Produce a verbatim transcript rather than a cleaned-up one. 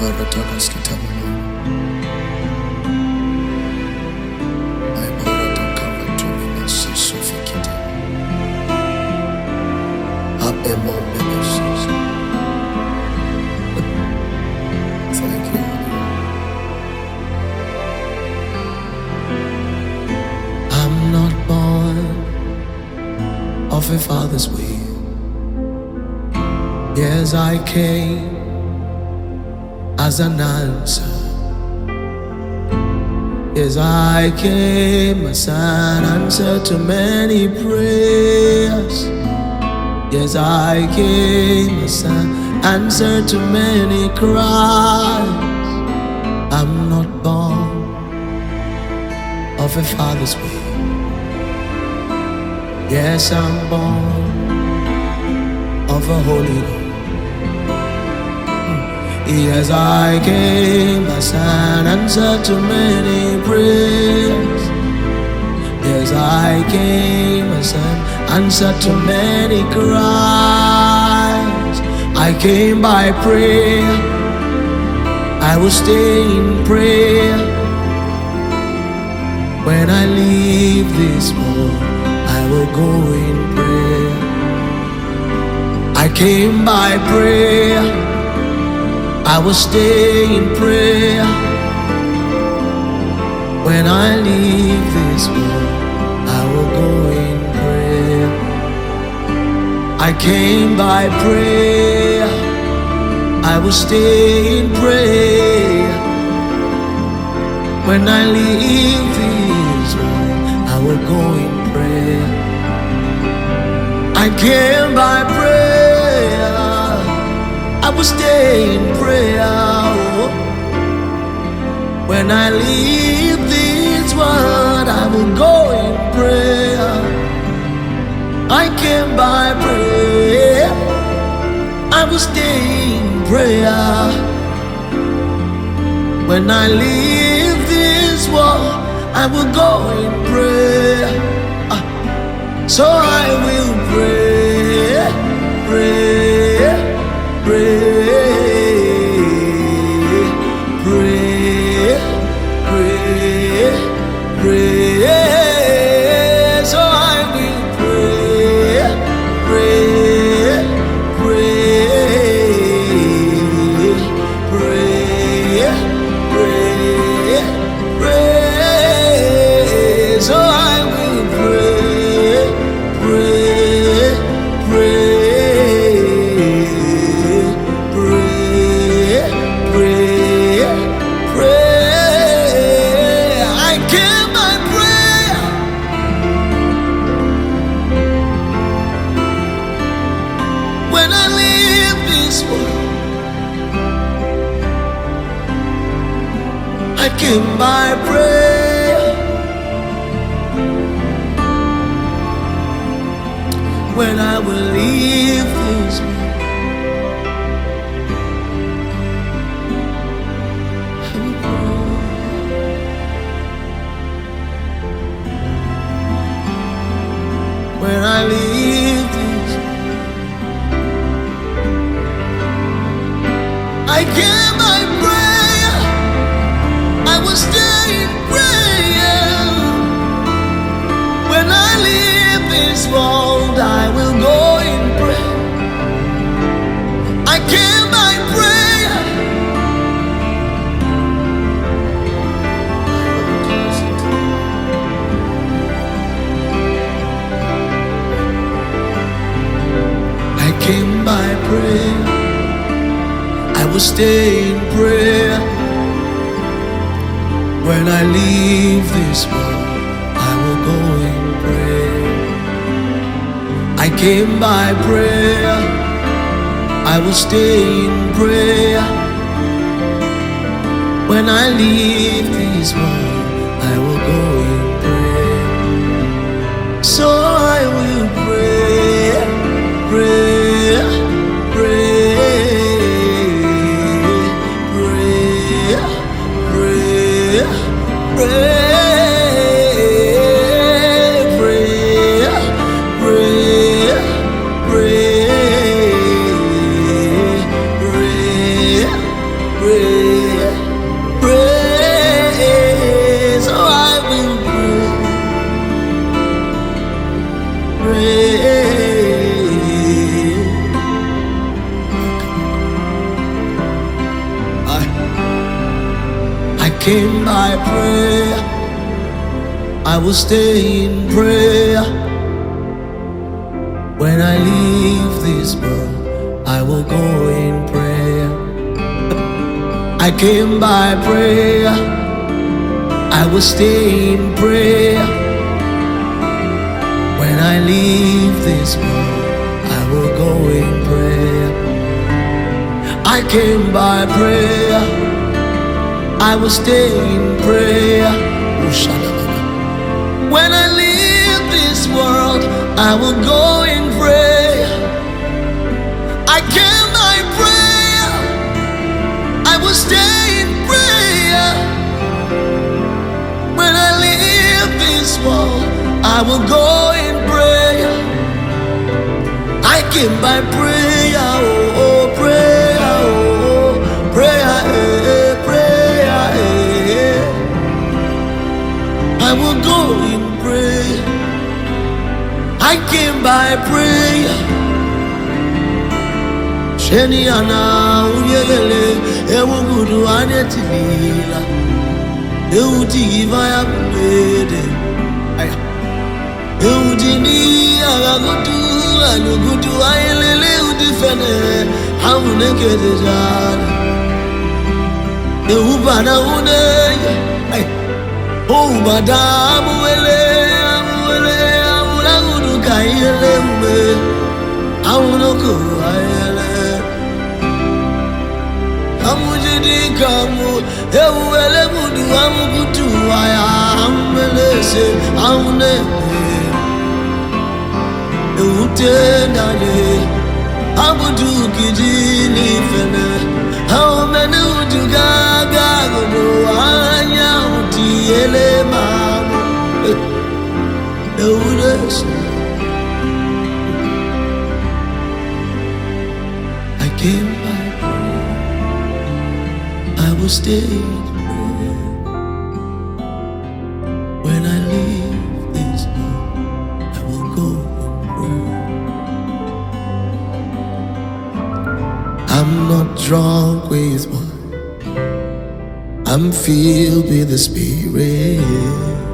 I'm not born of a father's will. Yes, I came as an answer. Yes, I came as an answer to many prayers. Yes, I came as an answer to many cries. I'm not born of a father's will. Yes, I'm born of a Holy Ghost. Yes, I came as an answer to many prayers. Yes, I came as an answer to many cries. I came by prayer, I will stay in prayer. When I leave this world, I will go in prayer. I came by prayer, I will stay in prayer. When I leave this world, I will go in prayer. I came by prayer, I will stay in prayer. When I leave this world, I will go in prayer. I came by prayer, I will stay in prayer. When I leave this world, I will go in prayer. I came by prayer, I will stay in prayer. When I leave this world, I will go in prayer. So I will pray, pray, pray, pray, pray, pray. So I will pray, pray, pray, pray, pray, pray. So I will pray, pray, pray, pray, pray, pray. I came by prayer. When I leave this world, I came by prayer. When I will leave this world, I will pray. When I leave this world, I came by prayer, I will stay in prayer. When I leave this world, I will go in prayer. I came by prayer. I came by prayer, I will stay in prayer. When I leave this world, I will go in prayer. I came by prayer, I will stay in prayer. When I leave this world, I will go in prayer. So I will pray, pray, pray, pray, pray, pray. Pray, pray. I, I came by prayer. I will stay in prayer. When I leave this world, I will go in prayer. I came by prayer. I will stay in prayer. When I leave this world, I will go in prayer. I came by prayer. I will stay in prayer. When I leave this world, I will go in prayer. I came by prayer. I will stay in prayer. When I leave this world, I will go in prayer. I came by prayer, oh, oh prayer, oh, oh prayer, eh, prayer, eh. I will go in prayer. I came by prayer. Sheni ana uyele ewu gudu anetilila ewu diva ya bede aya ewu dini agagudu alugudu ayelele udifene hamune kedejana ewu bana une aya oh madamu ele amule amulagudu kayele me awunoko ayele amujidi kamu ewele mudu amukutu aya amelese awune ewute dale abudu kijini fene awumene udu gaga godo anya uti ele mamu ewulese. I came by prayer. I will stay in prayer. When I leave this world, I will go in prayer. I'm not drunk with wine. I'm filled with the Spirit.